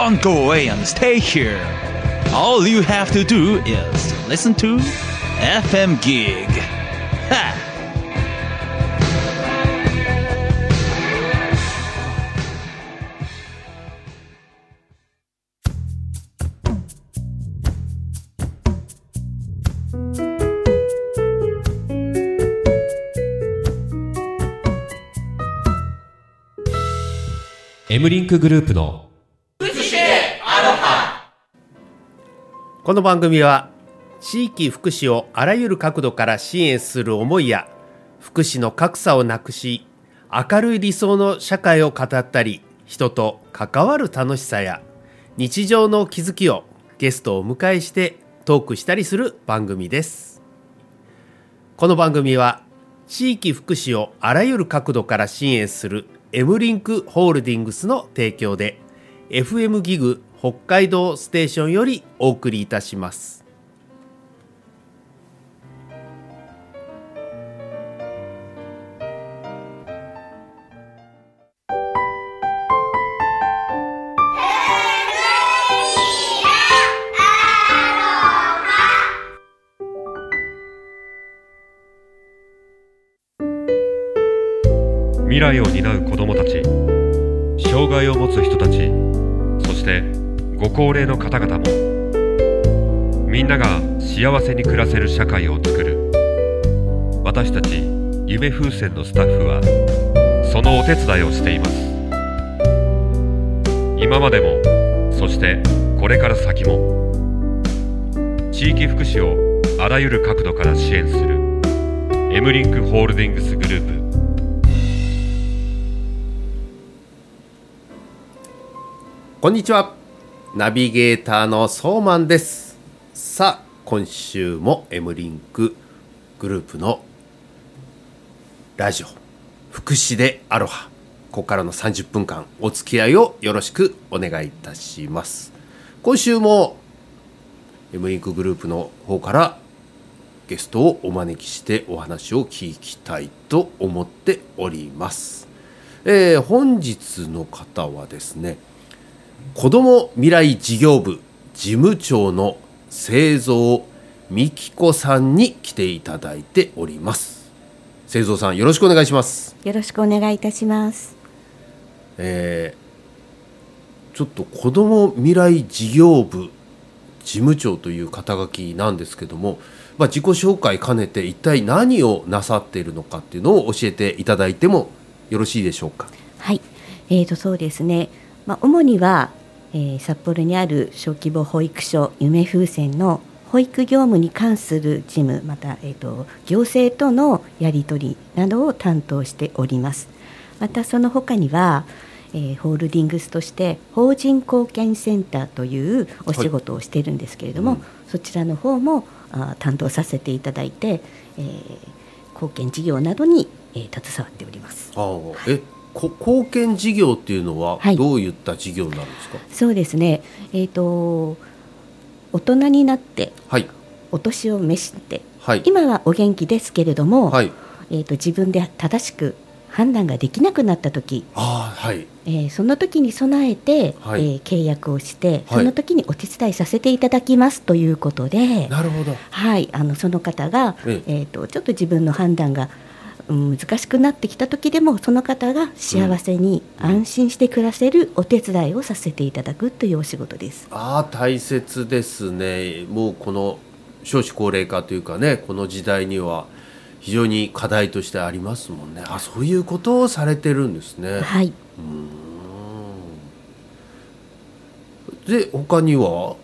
Don't go away and stay here. All you have to do is listen to FM Gig. Ha! エムリンクグループのこの番組は地域福祉をあらゆる角度から支援する思いや福祉の格差をなくし明るい理想の社会を語ったり人と関わる楽しさや日常の気づきをゲストをお迎えしてトークしたりする番組です。この番組は地域福祉をあらゆる角度から支援するエムリンクホールディングスの提供で FM ギグ北海道ステーションよりお送りいたします。 未来を担う子どもたち、障害を持つ人たち、そしてご高齢の方々もみんなが幸せに暮らせる社会を作る。私たち夢風船のスタッフはそのお手伝いをしています。今までも、そしてこれから先も地域福祉をあらゆる角度から支援するエムリンクホールディングスグループ。 こんにちは、ナビゲーターのソーマンです。さあ今週もエムリンクグループのラジオ福祉でアロハ、ここからの30分間お付き合いをよろしくお願いいたします。今週もエムリンクグループの方からゲストをお招きしてお話を聞きたいと思っております。本日の方はですね、子ども未来事業部事務長の清蔵美希子さんに来ていただいております。清蔵さん、よろしくお願いします。 よろしくお願いいたします。 ちょっと子ども未来事業部事務長という肩書きなんですけども、自己紹介兼ねて一体何をなさっているのかっていうのを教えていただいてもよろしいでしょうか。 はい、そうですね、主には、札幌にある小規模保育所夢風船の保育業務に関する事務、また、行政とのやり取りなどを担当しております。またその他には、ホールディングスとして法人貢献センターというお仕事をしているんですけれども、そちらの方も担当させていただいて、貢献事業などに、携わっております。 貢献事業っていうのはどういった事業になるんですか。 そうですね、大人になって、お年を召して、今はお元気ですけれども、自分で正しく判断ができなくなった時、その時に備えて、契約をして、その時にお手伝いさせていただきますということで、 なるほど、 その方が、ちょっと自分の判断が難しくなってきた時でもその方が幸せに安心して暮らせるお手伝いをさせていただくというお仕事です。 大切ですね。もうこの少子高齢化というかね、この時代には非常に課題としてありますもんね。そういうことをされてるんですね。で他には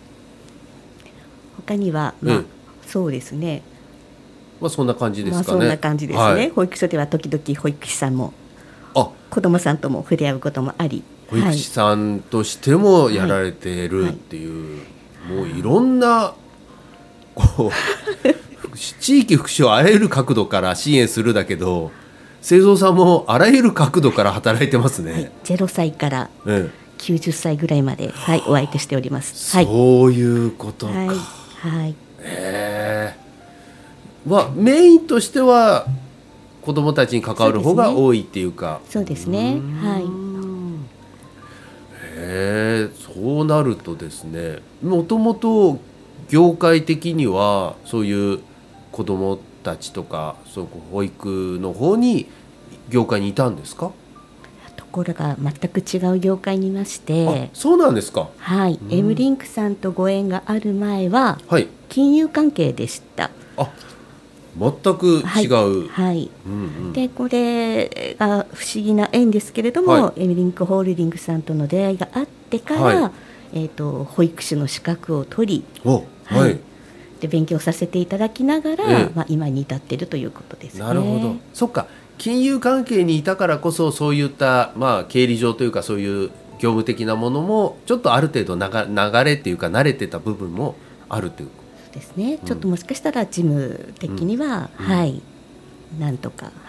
そうですね、 そんな感じですかね。 そんな感じですね、保育所では時々保育士さんも子どもさんとも触れ合うこともあり、 保育士さんとしてもやられてるっていう、もういろんな地域福祉をあらゆる角度から支援するだけど、清蔵さんもあらゆる角度から働いてますね。 0歳から90歳ぐらいまで、お相手しております。 そういうことか。メインとしては子どもたちに関わる方が多いっていうか。 そうですね。 そうなるとですね、もともと業界的にはそういう子どもたちとかそう保育の方に業界にいたんですか？ ところが全く違う業界にいまして、 そうなんですか。 はい、エムリンクさんとご縁がある前は、 はい、 金融関係でした。 全く違う。 はい、でこれが不思議な縁ですけれども、エムリンクホールディングスさんとの出会いがあってから、保育士の資格を取り、で勉強させていただきながら、今に至っているということですね。 なるほど。そっか、金融関係にいたからこそそういった、経理上というかそういう業務的なものもちょっとある程度流れっていうか慣れてた部分もあるというそうですね、ちょっともしかしたら事務的には、なんとか、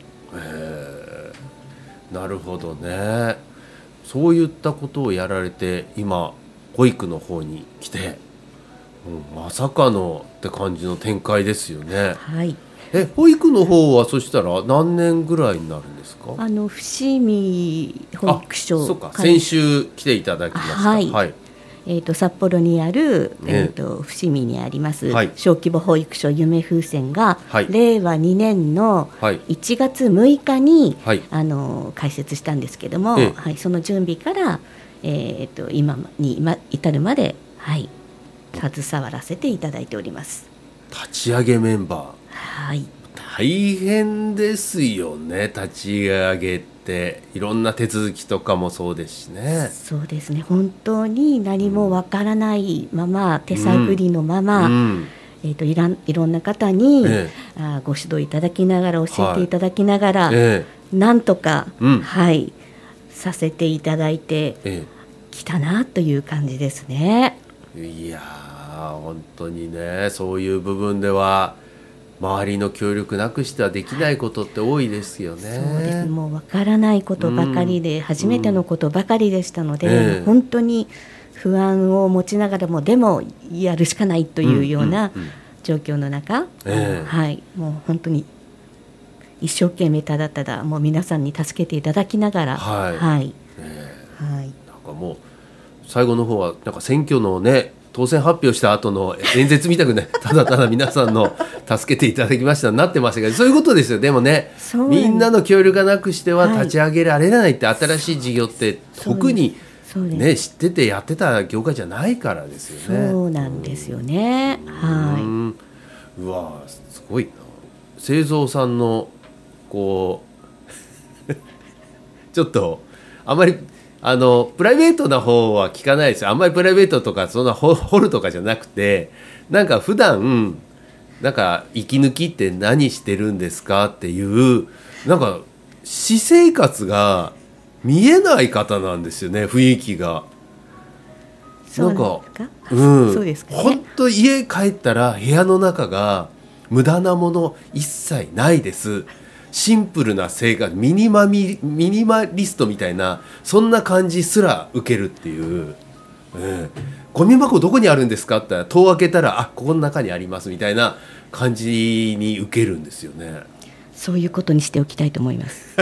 なるほどね。そういったことをやられて今保育の方に来て、まさかのって感じの展開ですよね。保育の方はそしたら何年ぐらいになるんですか？ 伏見保育所、 そうか、先週来ていただきました。 札幌にある、伏見にあります、小規模保育所夢風船が、令和2年の1月6日に、開設したんですけども、その準備から、今に至るまで、携わらせていただいております。 立ち上げメンバー、大変ですよね。立ち上げっていろんな手続きとかもそうですしね。そうですね、 本当に何もわからないまま、手探りのまま、いろんな方に、ご指導いただきながら教えていただきながら、なんとか、させていただいてきたなという感じですね。 いや本当にね、そういう部分では周りの協力なくしてはできないことって多いですよね。 そうです。もうわからないことばかりで、初めてのことばかりでしたので、本当に不安を持ちながらもでもやるしかないというような状況の中、もう本当に一生懸命ただただもう皆さんに助けていただきながら、なんかもう最後の方はなんか選挙のね、当選発表した後の演説みたくね、ただただ皆さんの助けていただきましたになってましたけど、そういうことですよ。でもね、みんなの協力がなくしては立ち上げられないって、新しい事業って特にね、知っててやってた業界じゃないからですよね。 そうなんですよね。 うわすごいな。製造さんのこうちょっとあまりプライベートな方は聞かないですよ。あんまりプライベートとかそんな掘るとかじゃなくて、なんか普段なんか息抜きって何してるんですかっていう、なんか私生活が見えない方なんですよね、雰囲気が。 そうですか？そうですかね。 本当家帰ったら部屋の中が無駄なもの一切ないです。シンプルな生活、ミニマリストみたいな、そんな感じすら受けるっていう、ゴミ箱どこにあるんですかって言ったら、戸を開けたらここの中にありますみたいな感じに受けるんですよね。 そういうことにしておきたいと思います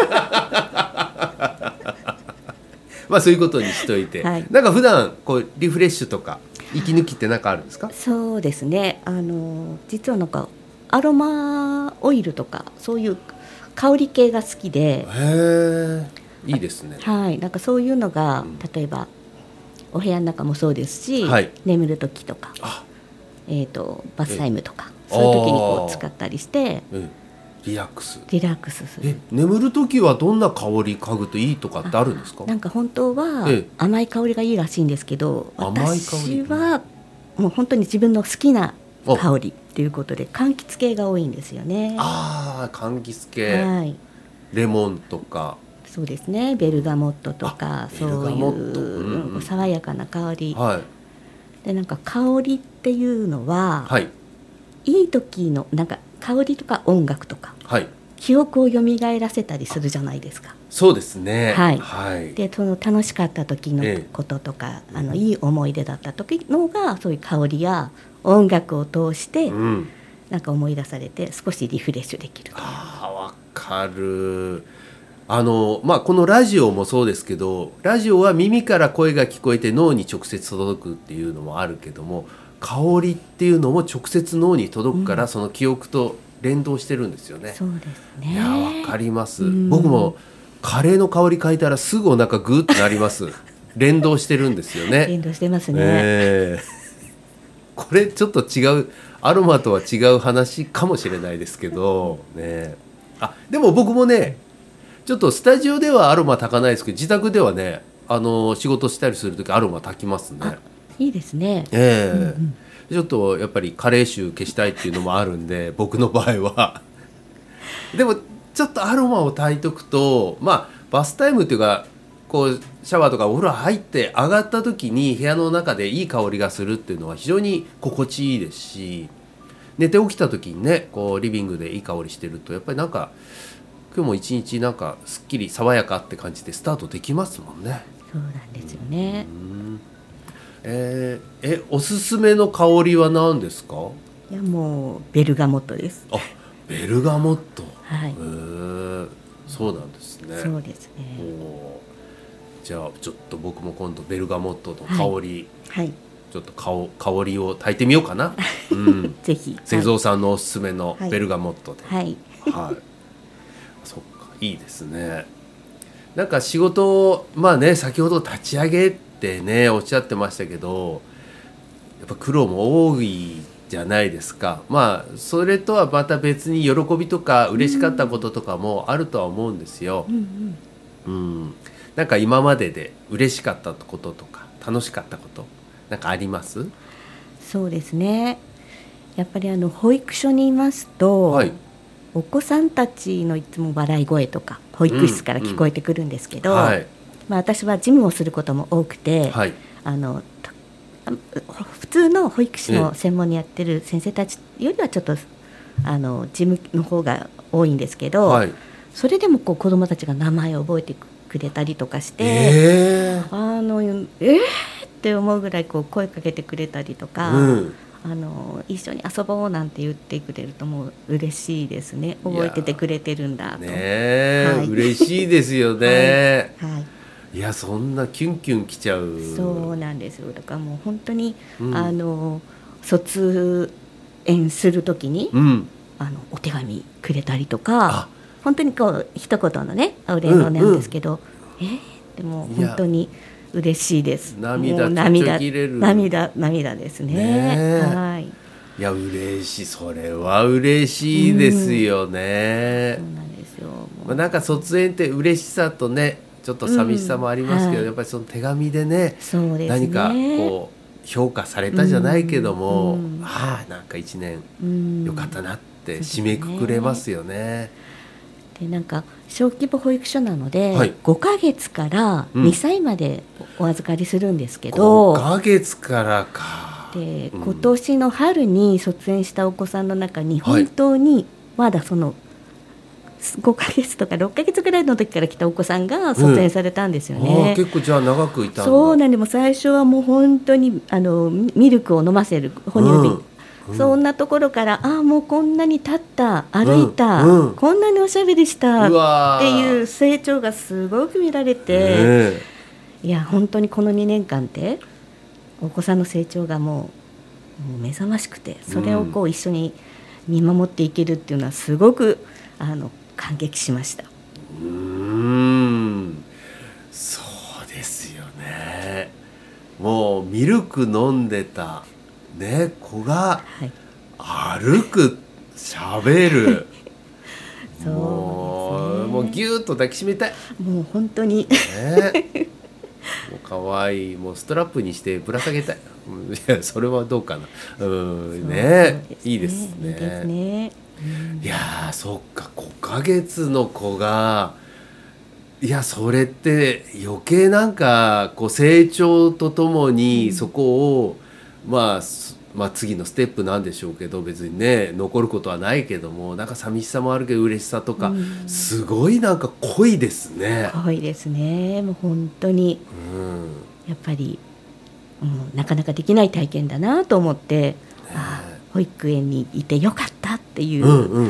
そういうことにしといて、なんか普段こうリフレッシュとか息抜きって何かあるんですか？ そうですね、実はなんかアロマオイルとかそういう香り系が好きで。 いいですね。 なんかそういうのが、例えばお部屋の中もそうですし、眠る時とか、バスタイムとか、そういう時にこう使ったりして、 リラックスする。 眠る時はどんな香り嗅ぐといいとかってあるんですか？ なんか本当は甘い香りがいいらしいんですけど、私はもう本当に自分の好きな香りっていうことで、柑橘系が多いんですよね。 柑橘系、レモンとか。 そうですね、ベルガモットとか、そういう爽やかな香り、でなんか香りっていうのは、いい時のなんか香りとか音楽とか、記憶を蘇らせたりするじゃないですか。 そうですね。 でその楽しかった時のこととか、いい思い出だった時のが、そういう香りや音楽を通して、なんか思い出されて少しリフレッシュできる。 わかる。 このラジオもそうですけど、ラジオは耳から声が聞こえて脳に直接届くっていうのもあるけども、香りっていうのも直接脳に届くから、その記憶と連動してるんですよね。 そうですね。 いやわかります、僕もカレーの香り嗅いだらすぐお腹グーってなります連動してるんですよね。 連動してますね、 これちょっと違う、アロマとは違う話かもしれないですけどね。でも僕もね、ちょっとスタジオではアロマ炊かないですけど、自宅ではね、仕事したりするときアロマ炊きますね。 いいですね。 ちょっとやっぱり加齢臭消したいっていうのもあるんで僕の場合はでもちょっとアロマを炊いとくと、バスタイムっていうか、こうシャワーとかお風呂入って上がった時に部屋の中でいい香りがするっていうのは非常に心地いいですし、寝て起きた時にね、こうリビングでいい香りしてると、やっぱりなんか今日も一日なんかすっきり爽やかって感じでスタートできますもんね。 そうなんですよね。 おすすめの香りは何ですか？ いや、もうベルガモットです。 ベルガモット。 はい。 そうなんですね。 そうですね。 じゃあちょっと僕も今度ベルガモットの香り、ちょっと香りを炊いてみようかな。 ぜひ。 製造さんのおすすめのベルガモットで。そっか、いいですね。なんか仕事、先ほど立ち上げってねおっしゃってましたけど、やっぱ苦労も多いじゃないですか。それとはまた別に喜びとか嬉しかったこととかもあるとは思うんですよ。なんか今までで嬉しかったこととか楽しかったことなんかあります？ そうですね。やっぱり保育所にいますと、お子さんたちのいつも笑い声とか保育室から聞こえてくるんですけど、私は事務をすることも多くて、普通の保育士の専門にやってる先生たちよりはちょっと事務の方が多いんですけど、それでも子どもたちが名前を覚えてくれたりとかして、って思うぐらい声かけてくれたりとか、一緒に遊ぼうなんて言ってくれるともう嬉しいですね。覚えててくれてるんだと。 嬉しいですよね。いや、そんなキュンキュンきちゃう。 そうなんですよ。だからもう本当に、卒園するときに、お手紙くれたりとか、本当に一言のねお礼のなんですけど、でも本当に嬉しいです。 涙ですね。 いや、嬉しい。それは嬉しいですよね。 そうなんですよ。 なんか卒園って嬉しさとねちょっと寂しさもありますけど、やっぱりその手紙でね、何か評価されたじゃないけども、なんか1年よかったなって締めくくれますよね。 でなんか小規模保育所なので、5ヶ月から2歳までお預かりするんですけど、 5ヶ月からか。 で今年の春に卒園したお子さんの中に本当にまだその5ヶ月とか6ヶ月ぐらいの時から来たお子さんが卒園されたんですよね。 結構じゃあ長くいたんだ。 そうなんで、も最初はもう本当にミルクを飲ませる哺乳瓶、そんなところからもうこんなに立った歩いた、こんなにおしゃべりしたっていう成長がすごく見られて、いや本当にこの2年間ってお子さんの成長がもう目覚ましくて、それを一緒に見守っていけるっていうのはすごく感激しました。 そうですよね。もうミルク飲んでた子が歩く、喋るもうギューッと抱きしめたい。もう本当に、 もうかわいい。もうストラップにしてぶら下げたい。いや、それはどうかな。いいですね。いやそっか、5ヶ月の子が、いやそれって余計なんか成長とともにそこを、次のステップなんでしょうけど、別にね残ることはないけども、なんか寂しさもあるけど嬉しさとか、すごいなんか濃いですね。 濃いですね。もう本当に、やっぱり、なかなかできない体験だなと思って、保育園にいてよかったってっていう、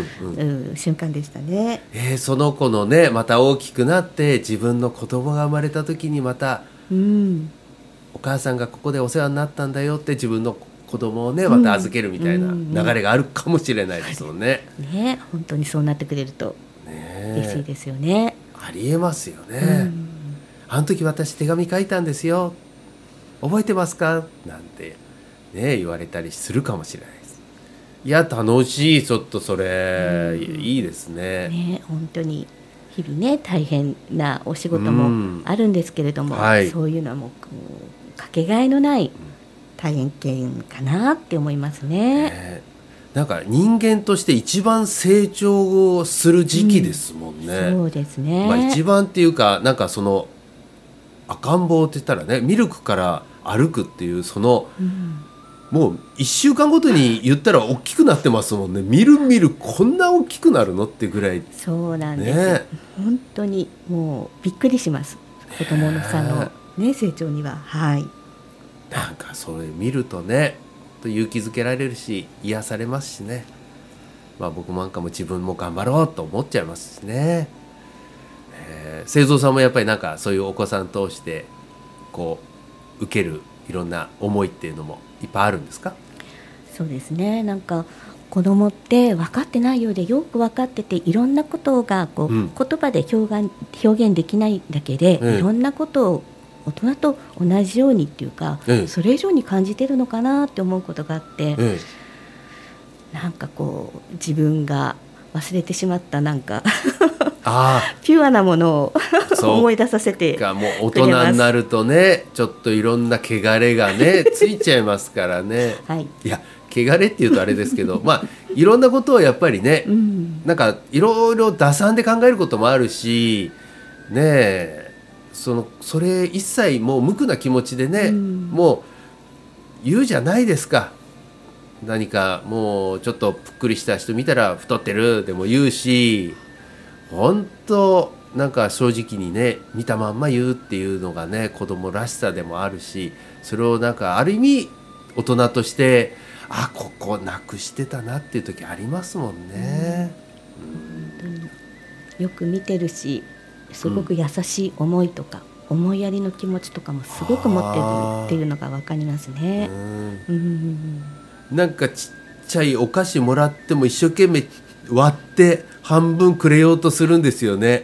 瞬間でしたね。 その子のねまた大きくなって自分の子供が生まれた時にまた、お母さんがここでお世話になったんだよって自分の子供をねまた預けるみたいな流れがあるかもしれないですもんね。 本当にそうなってくれると嬉しいですよね。 ありえますよね。あの時私手紙書いたんですよ、覚えてますかなんてね言われたりするかもしれないです。いや楽しい、ちょっとそれ、いいですね。 本当に日々ね大変なお仕事もあるんですけれども、そういうのはもうかけがえのない体験かなって思いますね。 なんか人間として一番成長をする時期ですもんね。 そうですね。 一番っていうかなんかその赤ん坊って言ったらねミルクから歩くっていうその、もう1週間ごとに言ったら大きくなってますもんね。みるみるこんな大きくなるのってぐらい。 そうなんです、本当にもうびっくりします、子供の差の、成長には。 なんかそれ見るとね勇気づけられるし癒されますしね、僕なんかも自分も頑張ろうと思っちゃいますしね。清三さんもやっぱりなんかそういうお子さん通してこう受けるいろんな思いっていうのもいっぱいあるんですか？ そうですね、なんか子供って分かってないようでよく分かってて、いろんなことがこう、言葉で表現できないだけで、いろんなことを大人と同じようにっていうか、それ以上に感じてるのかなって思うことがあって、なんかこう自分が忘れてしまったなんかピュアなものを思い出させてくれます。 もう大人になるとねちょっといろんな汚れがねついちゃいますからね。いや汚れっていうとあれですけどいろんなことをやっぱりね、なんかいろいろ打算で考えることもあるしね、それ一切もう無垢な気持ちでね、もう言うじゃないですか。何かもうちょっとぷっくりした人見たら太ってるでも言うし、本当なんか正直にね見たまんま言うっていうのがね子供らしさでもあるし、それをなんかある意味大人としてここなくしてたなっていう時ありますもんね。 よく見てるし、すごく優しい思いとか、思いやりの気持ちとかもすごく持ってるっていうのが分かりますね。 なんかちっちゃいお菓子もらっても一生懸命割って半分くれようとするんですよね。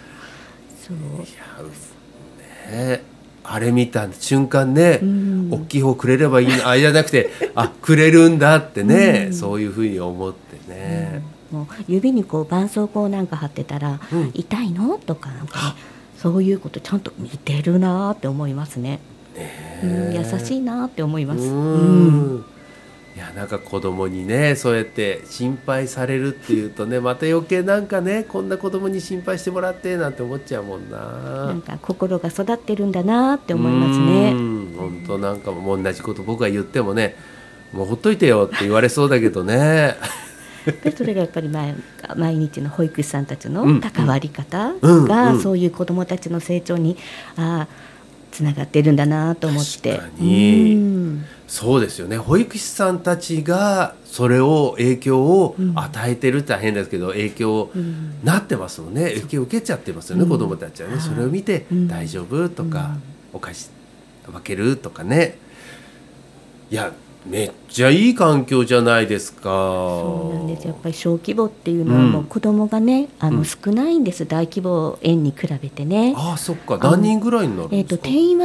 あれ見た瞬間ね、大きい方くれればいいのじゃなくてくれるんだってね、そういうふうに思ってね、 もう指にこう絆創膏なんか貼ってたら、痛いのとかなんか、ね、そういうことちゃんと見てるなって思いますね。優しいなって思います。 いやなんか子供にねそうやって心配されるっていうとねまた余計なんかねこんな子供に心配してもらってなんて思っちゃうもんな。 なんか心が育ってるんだなって思いますね。 本当なんかもう同じこと僕が言ってもねもうほっといてよって言われそうだけどねでそれがやっぱり毎日の保育士さんたちの関わり方がそういう子どもたちの成長につながってるんだなと思って。 確かに、そうですよね。保育士さんたちがそれを影響を与えてるって大変ですけど、影響なってますもんね。影響を受けちゃってますよね、子どもたちはね。それを見て大丈夫とか、お菓子分けるとかね。いやめっちゃいい環境じゃないですか。 そうなんです。やっぱり小規模っていうのはもう子どもがね、少ないんです。大規模園に比べてね。 そっか。何人ぐらいになるんですか？ 定員は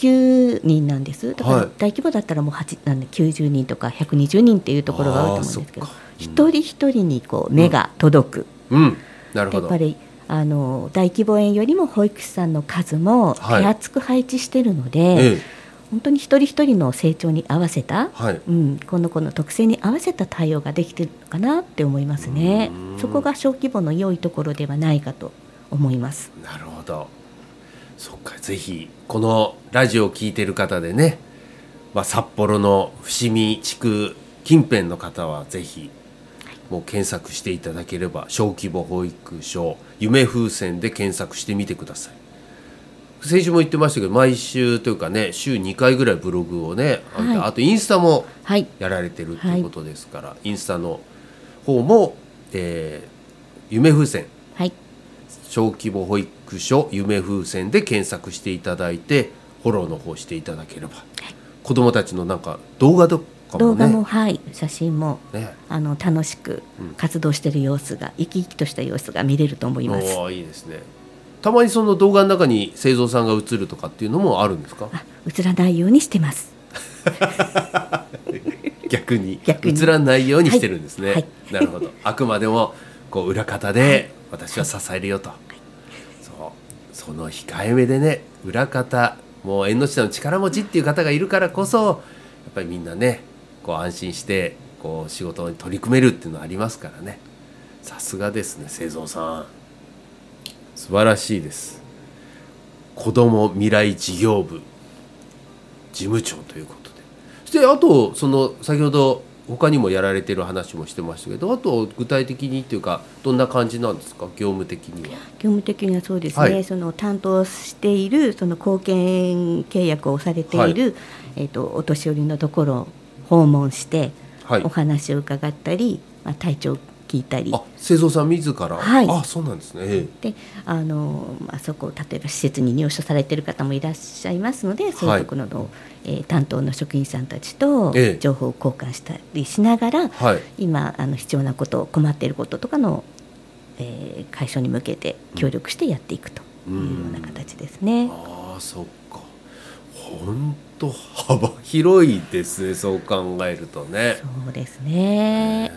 19人なんです。だから大規模だったらもう90人とか120人っていうところがあると思うんですけど、一人一人にこう目が届く。 なるほど。 やっぱり大規模園よりも保育士さんの数も手厚く配置してるので、本当に一人一人の成長に合わせた、この子の特性に合わせた対応ができているのかなって思いますね。そこが小規模の良いところではないかと思います。 なるほど。そっか。ぜひこのラジオを聞いている方でね、札幌の伏見地区近辺の方はぜひもう検索していただければ、小規模保育所夢風船で検索してみてください。先週も言ってましたけど、毎週というかね週2回ぐらいブログをね、あとインスタもやられてるということですから、インスタの方も、夢風船、 はい、 小規模保育所夢風船で検索していただいてフォローの方していただければ、子どもたちのなんか動画とかもね、 動画も、はい、写真も、 ね、 楽しく活動している様子が、生き生きとした様子が見れると思います。 いいですね。たまにその動画の中に製造さんが映るとかっていうのもあるんですか？ 映らないようにしてます。 逆に映らないようにしてるんですね、はいはい、なるほど。あくまでもこう裏方で私は支えるよと、はい、その控えめでね、裏方もう縁の下の力持ちっていう方がいるからこそ、やっぱりみんなねこう安心してこう仕事に取り組めるっていうのはありますからね。さすがですね、製造さん素晴らしいです。子ども未来事業部事務長ということで、そしてあとその先ほど他にもやられている話もしてましたけど、あと具体的にというかどんな感じなんですか？業務的には。 業務的にはそうですね、はい、その担当しているその後見契約をされている、はい、お年寄りのところを訪問して、はい、お話を伺ったり、体調聞いたり。 製造さん自ら、 はい、 そうなんですね。 でそこ例えば施設に入所されている方もいらっしゃいますので、そういうところの、担当の職員さんたちと情報を交換したりしながら、はい、今必要なこと困っていることとかの、解消に向けて協力してやっていくというような形ですね。 そっか、本当幅広いですね、そう考えるとね。 そうですね。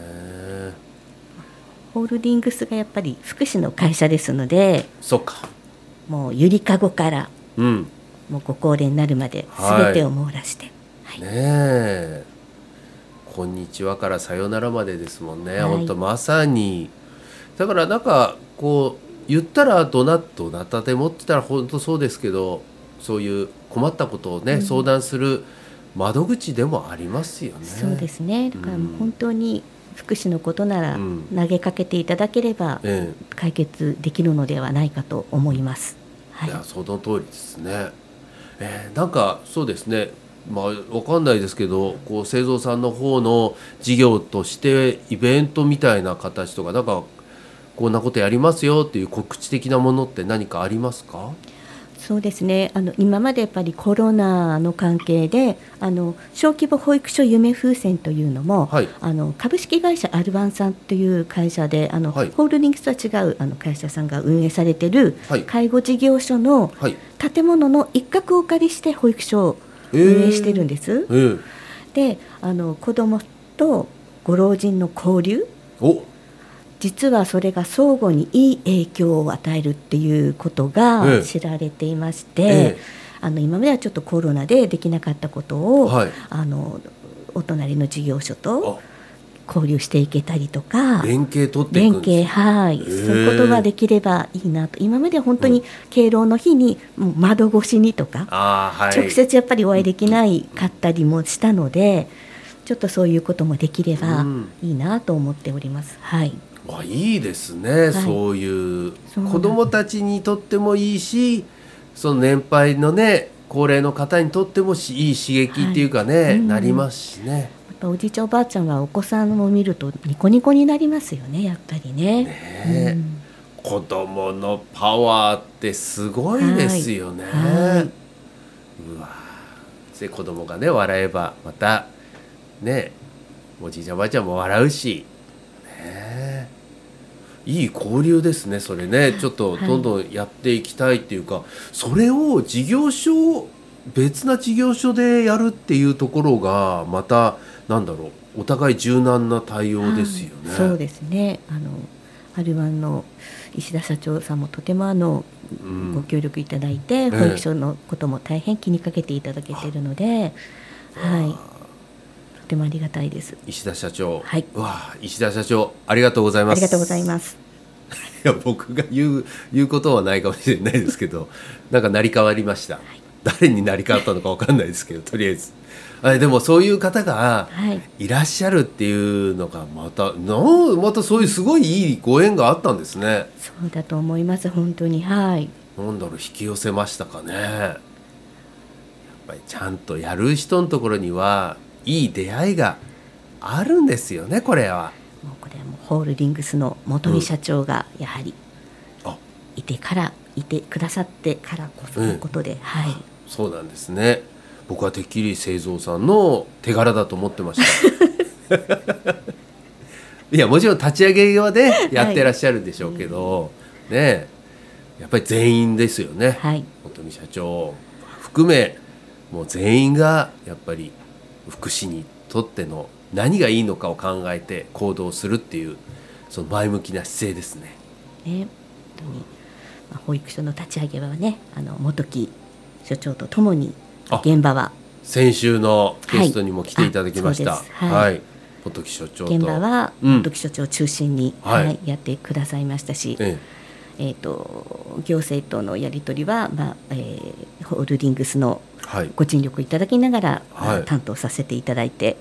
ホールディングスがやっぱり福祉の会社ですので、 そうか、 もうゆりかごから、もうご高齢になるまで全てを網羅して、はいはい、ね、 こんにちはからさよならまでですもんね、はい、本当まさに。だからなんかこう言ったらどなたでもって言ったら本当そうですけど、そういう困ったことをね、相談する窓口でもありますよね。 そうですね。だから本当に福祉のことなら投げかけていただければ解決できるのではないかと思います、はい、 いやその通りですね。なんかそうですね、分かんないですけど、こう製造さんの方の事業としてイベントみたいな形とか、なんかこんなことやりますよっていう告知的なものって何かありますか？ そうですね、今までやっぱりコロナの関係で小規模保育所夢風船というのも、はい、株式会社アルバンさんという会社ではい、ホールディングスとは違う会社さんが運営されている介護事業所の建物の一角をお借りして保育所を運営してるんです、で子どもとご老人の交流、実はそれが相互にいい影響を与えるっていうことが知られていまして、今まではちょっとコロナでできなかったことを、はい、お隣の事業所と交流していけたりとか、 連携取っていくんですか？ はい、そういうことができればいいなと。今までは本当に敬老の日にもう窓越しにとか、はい、直接やっぱりお会いできないかったりもしたので、ちょっとそういうこともできればいいなと思っております、はい。 いいですね、はい、そういう子どもたちにとってもいいし、その年配のね高齢の方にとってもいい刺激っていうかね、なりますしね。 おじいちゃんおばあちゃんはお子さんを見るとニコニコになりますよね、やっぱりね。 子どものパワーってすごいですよね、はい、うわで子どもがね笑えばまたねおじいちゃんおばあちゃんも笑うしいい交流ですね、それね。ちょっとどんどんやっていきたいっていうか、それを別な事業所でやるっていうところがまたお互い柔軟な対応ですよね。 そうですね。R1の石田社長さんもとてもご協力いただいて、保育所のことも大変気にかけていただけているので、はい。とてもありがたいです。 石田社長、 はい、 石田社長ありがとうございます。 ありがとうございます。 いや僕が言うことはないかもしれないですけど、なんか成り代わりました、はい、誰に成り代わったのか分かんないですけど、とりあえずでもそういう方がいらっしゃるっていうのがまたそういうすごいいいご縁があったんですね。 そうだと思います、本当に。はい。 引き寄せましたかね。やっぱりちゃんとやる人のところにはいい出会いがあるんですよね、これは。 もうこれはもうホールディングスの本木社長がやはりいてくださってからこそのことで、はい、 そうなんですね。僕はてっきり製造さんの手柄だと思ってましたいやもちろん立ち上げはねやってらっしゃるでしょうけど、ね、やっぱり全員ですよね、はい、本木社長含めもう全員がやっぱり福祉にとっての何がいいのかを考えて行動するっていうその前向きな姿勢ですね。 本当に保育所の立ち上げはね本木所長とともに現場は先週のゲストにも来ていただきました、はい、本木所長と現場は本木所長を中心に、やってくださいましたし、行政とのやり取りは、ホールディングスのご尽力いただきながら、担当させていただいて、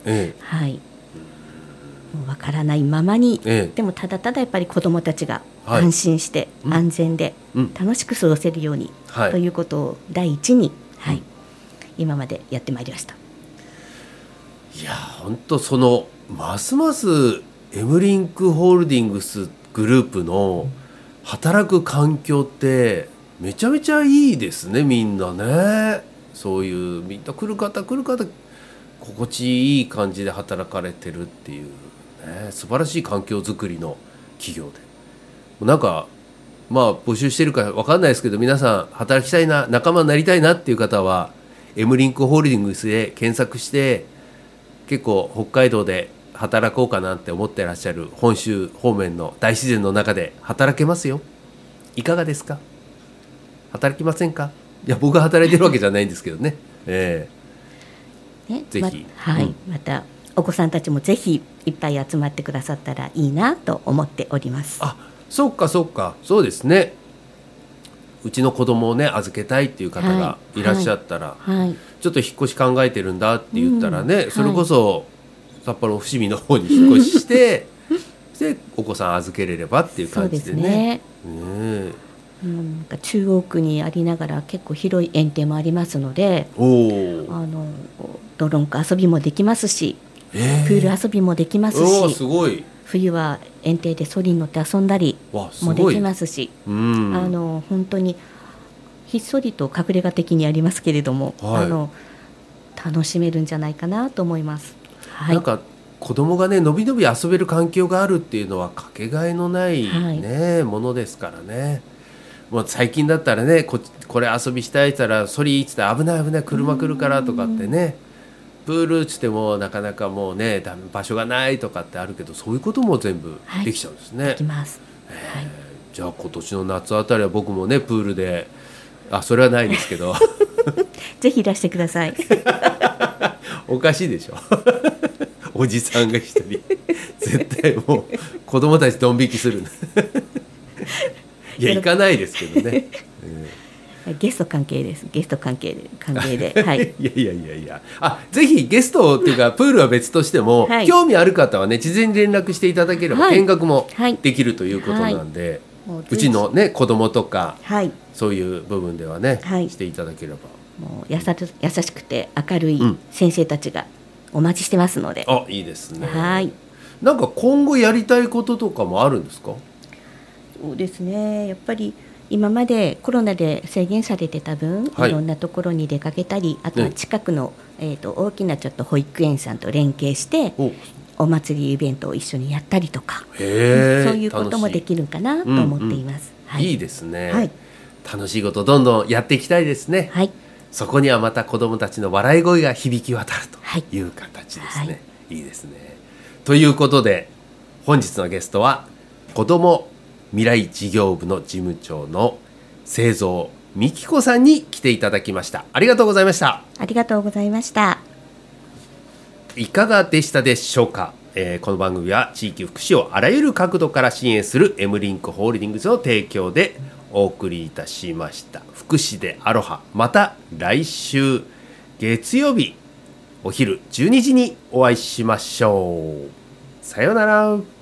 もう分からないままに、でもただただやっぱり子どもたちが安心して、安全で、楽しく過ごせるように、ということを第一に、今までやってまいりました。 いや本当そのますますエムリンクホールディングスグループの働く環境ってめちゃめちゃいいですね。みんなねそういうみんな来る方心地いい感じで働かれてるっていう、素晴らしい環境づくりの企業でなんか募集してるか分かんないですけど皆さん働きたいな仲間になりたいなっていう方はエムリンクホールディングスで検索して結構北海道で働こうかなって思ってらっしゃる本州方面の大自然の中で働けますよ。いかがですか？働きませんか？いや僕は働いてるわけじゃないんですけどね、ぜひ、 またお子さんたちもぜひいっぱい集まってくださったらいいなと思っております。 そっかそうですね。うちの子供をね預けたいっていう方がいらっしゃったら、ちょっと引っ越し考えてるんだって言ったらね、それこそ札幌伏見の方に引っ越ししてでお子さん預けれればっていう感じでね。 なんか中央区にありながら結構広い園庭もありますので、ドロンク遊びもできますし、プール遊びもできますし、 すごい冬は園庭でソリに乗って遊んだりもできますし、本当にひっそりと隠れ家的にありますけれども、楽しめるんじゃないかなと思います。 なんか子供がねのびのび遊べる環境があるっていうのはかけがえのない、ものですからね。もう最近だったらねこれ遊びしたいって言ったらソリーって言ったら危ない車来るからとかってね、プールっつってもなかなかもうね場所がないとかってあるけどそういうことも全部できちゃうんですね。 できます。 じゃあ今年の夏あたりは僕もねプールでそれはないですけどぜひいらしてくださいおかしいでしょおじさんが一人絶対もう子供たちドン引きするいや行かないですけどね、 ゲスト関係です。ゲスト関係でいやぜひゲストっていうかプールは別としても、興味ある方はね事前に連絡していただければ見学もできるということなんで、うちのね子供とか、そういう部分ではね、していただければもう優しくて明るい先生たちがお待ちしてますので、 いいですね。なんか今後やりたいこととかもあるんですか？ そうですね、やっぱり今までコロナで制限されてた分、いろんなところに出かけたり、あとは近くの、大きなちょっと保育園さんと連携してお祭りイベントを一緒にやったりとか、そういうこともできるかなと思っています。 いいですね、楽しいことどんどんやっていきたいですね。そこにはまた子どもたちの笑い声が響き渡るという形ですね。いいですね。ということで本日のゲストは子ども未来事業部の事務長の製造美希子さんに来ていただきました。ありがとうございました。 ありがとうございました。 いかがでしたでしょうか？この番組は地域福祉をあらゆる角度から支援するエムリンクホールディングスの提供でお送りいたしました。福祉でアロハ、また来週月曜日お昼12時にお会いしましょう。さようなら。